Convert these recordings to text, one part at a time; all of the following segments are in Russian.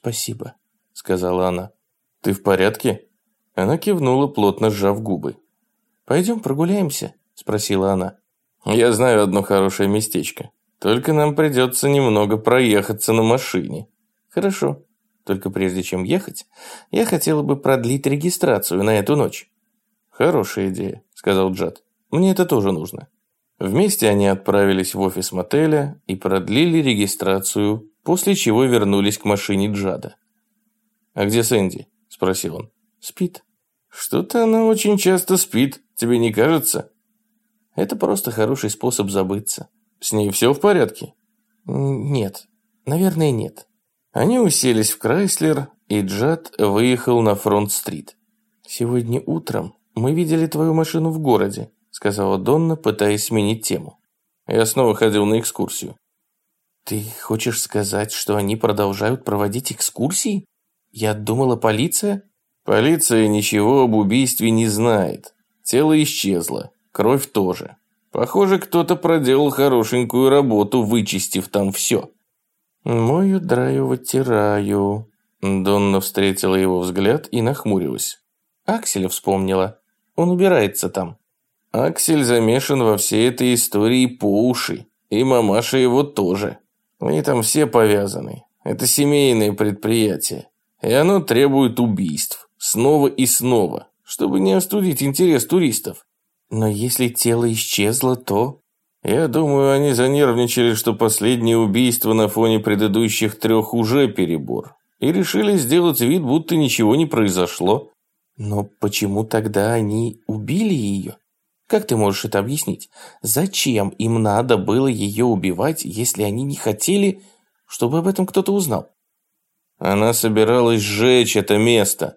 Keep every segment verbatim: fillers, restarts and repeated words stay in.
«Спасибо», — сказала она. «Ты в порядке?» Она кивнула, плотно сжав губы. «Пойдем прогуляемся?» — спросила она. «Я знаю одно хорошее местечко. Только нам придется немного проехаться на машине». «Хорошо. Только прежде чем ехать, я хотела бы продлить регистрацию на эту ночь». «Хорошая идея», — сказал Джад. «Мне это тоже нужно». Вместе они отправились в офис мотеля и продлили регистрацию, после чего вернулись к машине Джада. «А где Сэнди?» – спросил он. «Спит». «Что-то она очень часто спит, тебе не кажется?» «Это просто хороший способ забыться». «С ней все в порядке?» «Нет, наверное, нет». Они уселись в Крайслер, и Джад выехал на Фронт-стрит. «Сегодня утром мы видели твою машину в городе», – сказала Донна, пытаясь сменить тему. «Я снова ходил на экскурсию». «Ты хочешь сказать, что они продолжают проводить экскурсии? Я думала, полиция...» «Полиция ничего об убийстве не знает. Тело исчезло, кровь тоже. Похоже, кто-то проделал хорошенькую работу, вычистив там все». «Мою драю вытираю». Донна встретила его взгляд и нахмурилась. «Акселя вспомнила. Он убирается там». «Аксель замешан во всей этой истории по уши. И мамаша его тоже. Они там все повязаны. Это семейное предприятие. И оно требует убийств. Снова и снова. Чтобы не остудить интерес туристов». «Но если тело исчезло, то...» «Я думаю, они занервничали, что последнее убийство на фоне предыдущих трех уже перебор. И решили сделать вид, будто ничего не произошло». «Но почему тогда они убили ее? Как ты можешь это объяснить? Зачем им надо было ее убивать, если они не хотели, чтобы об этом кто-то узнал?» «Она собиралась сжечь это место».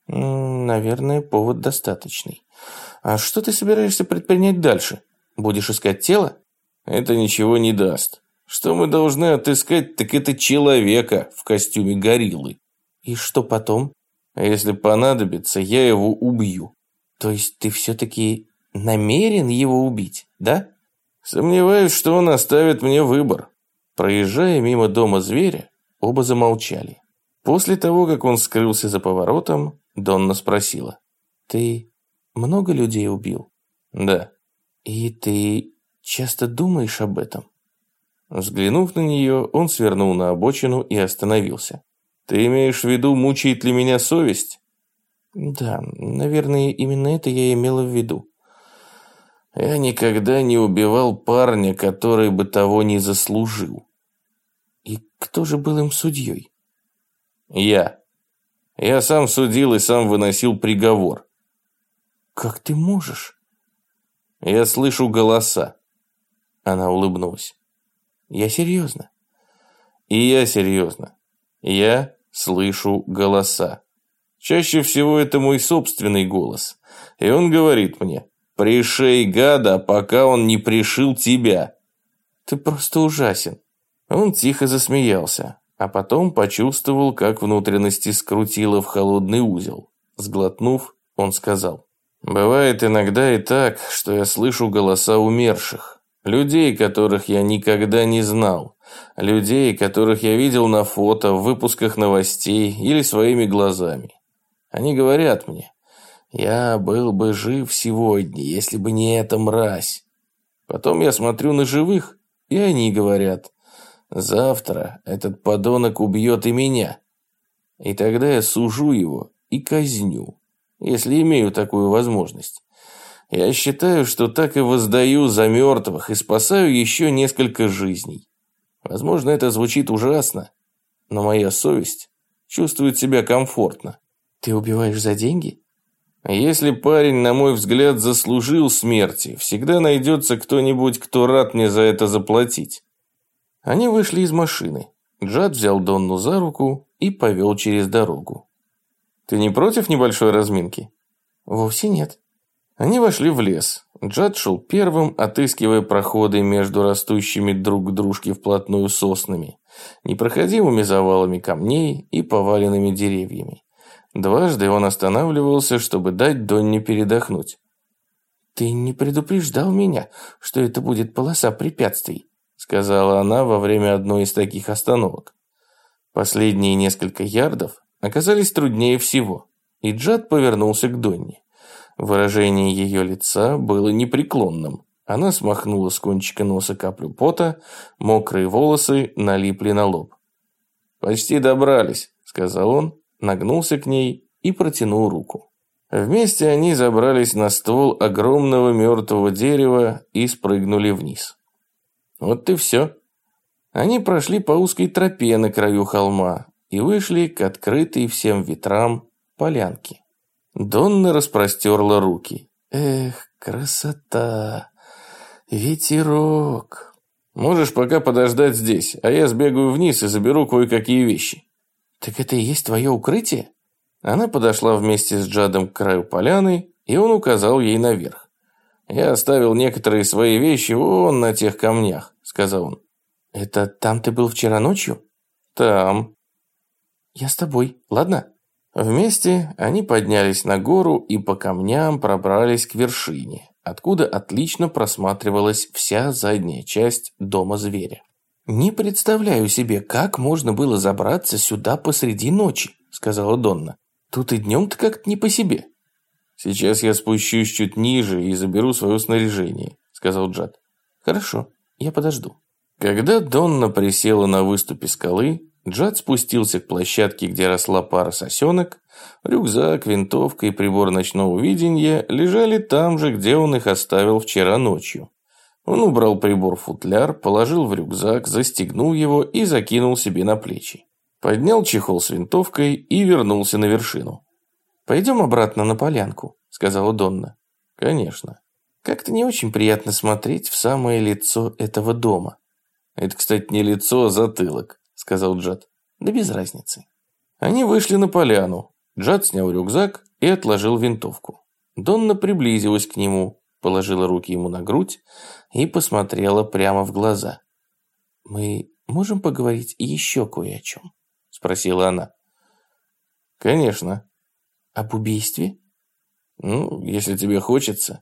«Наверное, повод достаточный. А что ты собираешься предпринять дальше? Будешь искать тело?» «Это ничего не даст. Что мы должны отыскать, так это человека в костюме гориллы». «И что потом?» «Если понадобится, я его убью». «То есть ты все-таки намерен его убить, да?» «Сомневаюсь, что он оставит мне выбор». Проезжая мимо дома зверя, оба замолчали. После того, как он скрылся за поворотом, Донна спросила. «Ты много людей убил?» «Да». «И ты часто думаешь об этом?» Взглянув на нее, он свернул на обочину и остановился. «Ты имеешь в виду, мучает ли меня совесть?» «Да, наверное, именно это я имела в виду». «Я никогда не убивал парня, который бы того не заслужил». «И кто же был им судьей?» «Я. Я сам судил и сам выносил приговор». «Как ты можешь?» «Я слышу голоса». Она улыбнулась. «Я серьезно». «И я серьезно. Я слышу голоса. Чаще всего это мой собственный голос. И он говорит мне: пришей гада, пока он не пришил тебя». «Ты просто ужасен». Он тихо засмеялся, а потом почувствовал, как внутренности скрутило в холодный узел. Сглотнув, он сказал: «Бывает иногда и так, что я слышу голоса умерших. Людей, которых я никогда не знал. Людей, которых я видел на фото, в выпусках новостей или своими глазами. Они говорят мне: я был бы жив сегодня, если бы не эта мразь. Потом я смотрю на живых, и они говорят: завтра этот подонок убьет и меня. И тогда я сужу его и казню, если имею такую возможность. Я считаю, что так и воздаю за мертвых и спасаю еще несколько жизней. Возможно, это звучит ужасно, но моя совесть чувствует себя комфортно». «Ты убиваешь за деньги?» «Если парень, на мой взгляд, заслужил смерти, всегда найдется кто-нибудь, кто рад мне за это заплатить». Они вышли из машины. Джад взял Донну за руку и повел через дорогу. «Ты не против небольшой разминки?» «Вовсе нет». Они вошли в лес. Джад шел первым, отыскивая проходы между растущими друг к дружке вплотную соснами, непроходимыми завалами камней и поваленными деревьями. Дважды он останавливался, чтобы дать Донне передохнуть. «Ты не предупреждал меня, что это будет полоса препятствий», сказала она во время одной из таких остановок. Последние несколько ярдов оказались труднее всего, и Джад повернулся к Донне. Выражение ее лица было непреклонным. Она смахнула с кончика носа каплю пота, мокрые волосы налипли на лоб. «Почти добрались», — сказал он, нагнулся к ней и протянул руку. Вместе они забрались на ствол огромного мертвого дерева и спрыгнули вниз. Вот и все. Они прошли по узкой тропе на краю холма и вышли к открытой всем ветрам полянке. Донна распростерла руки. «Эх, красота! Ветерок!» «Можешь пока подождать здесь, а я сбегаю вниз и заберу кое-какие вещи». «Так это и есть твое укрытие?» Она подошла вместе с Джадом к краю поляны, и он указал ей наверх. «Я оставил некоторые свои вещи вон на тех камнях», — сказал он. «Это там ты был вчера ночью?» «Там». «Я с тобой, ладно?» Вместе они поднялись на гору и по камням пробрались к вершине, откуда отлично просматривалась вся задняя часть дома зверя. «Не представляю себе, как можно было забраться сюда посреди ночи», — сказала Донна. «Тут и днем-то как-то не по себе». «Сейчас я спущусь чуть ниже и заберу свое снаряжение», — сказал Джад. «Хорошо, я подожду». Когда Донна присела на выступе скалы, Джад спустился к площадке, где росла пара сосенок. Рюкзак, винтовка и прибор ночного видения лежали там же, где он их оставил вчера ночью. Он убрал прибор в футляр, положил в рюкзак, застегнул его и закинул себе на плечи. Поднял чехол с винтовкой и вернулся на вершину. «Пойдем обратно на полянку», — сказала Донна. «Конечно. Как-то не очень приятно смотреть в самое лицо этого дома». «Это, кстати, не лицо, а затылок», — сказал Джад. «Да без разницы». Они вышли на поляну. Джад снял рюкзак и отложил винтовку. Донна приблизилась к нему, положила руки ему на грудь и посмотрела прямо в глаза. «Мы можем поговорить еще кое о чем?» — спросила она. «Конечно». «Об убийстве?» «Ну, если тебе хочется».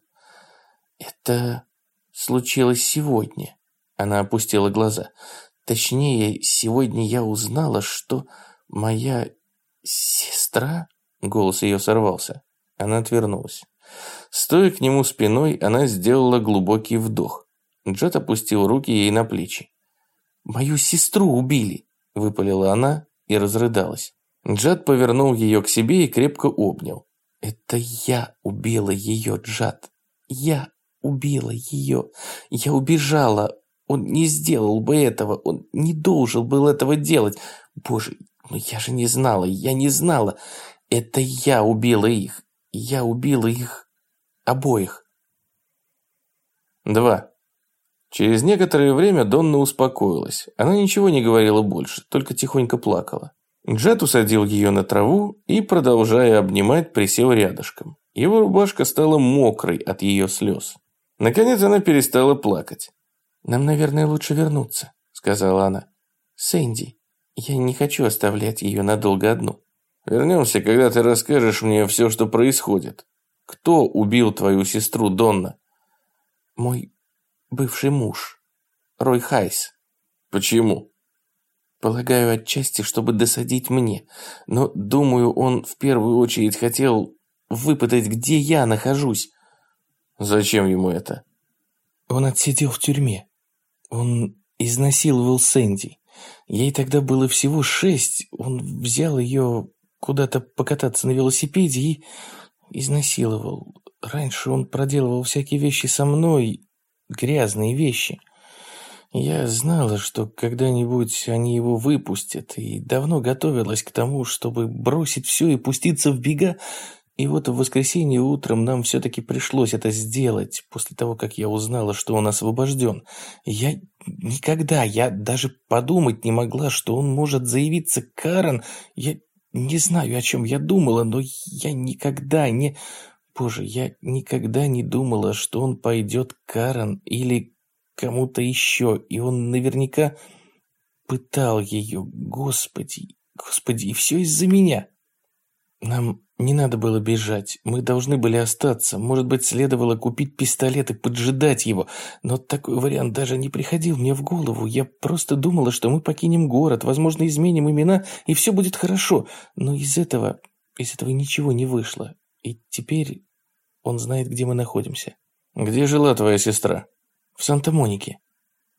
«Это случилось сегодня». Она опустила глаза. «Точнее, сегодня я узнала, что моя сестра...» Голос ее сорвался. Она отвернулась. Стоя к нему спиной, она сделала глубокий вдох. Джад опустил руки ей на плечи. «Мою сестру убили!» — выпалила она и разрыдалась. Джад повернул ее к себе и крепко обнял. «Это я убила ее, Джад. Я убила ее. Я убежала. Он не сделал бы этого. Он не должен был этого делать. Боже, ну я же не знала. Я не знала. Это я убила их. Я убила их обоих». Два. Через некоторое время Донна успокоилась. Она ничего не говорила больше, только тихонько плакала. Джад усадил ее на траву и, продолжая обнимать, присел рядышком. Его рубашка стала мокрой от ее слез. Наконец она перестала плакать. «Нам, наверное, лучше вернуться», — сказала она. «Сэнди, я не хочу оставлять ее надолго одну». «Вернемся, когда ты расскажешь мне все, что происходит. Кто убил твою сестру, Донна?» «Мой бывший муж, Рой Хайс». «Почему?» «Полагаю, отчасти, чтобы досадить мне. Но, думаю, он в первую очередь хотел выпытать, где я нахожусь». «Зачем ему это?» «Он отсидел в тюрьме. Он изнасиловал Сэнди. Ей тогда было всего шесть. Он взял ее куда-то покататься на велосипеде и изнасиловал. Раньше он проделывал всякие вещи со мной, грязные вещи. Я знала, что когда-нибудь они его выпустят, и давно готовилась к тому, чтобы бросить все и пуститься в бега. И вот в воскресенье утром нам все-таки пришлось это сделать, после того, как я узнала, что он освобожден. Я никогда, я даже подумать не могла, что он может заявиться к Карен. Я не знаю, о чем я думала, но я никогда не... Боже, я никогда не думала, что он пойдет к Карен или кому-то еще, и он наверняка пытал ее. Господи, господи, и все из-за меня. Нам Не надо было бежать, мы должны были остаться. Может быть, следовало купить пистолет и поджидать его. Но такой вариант даже не приходил мне в голову. Я просто думала, что мы покинем город, возможно, изменим имена, и все будет хорошо. Но из этого, из этого ничего не вышло. И теперь он знает, где мы находимся. Где жила твоя сестра? В Санта-Монике.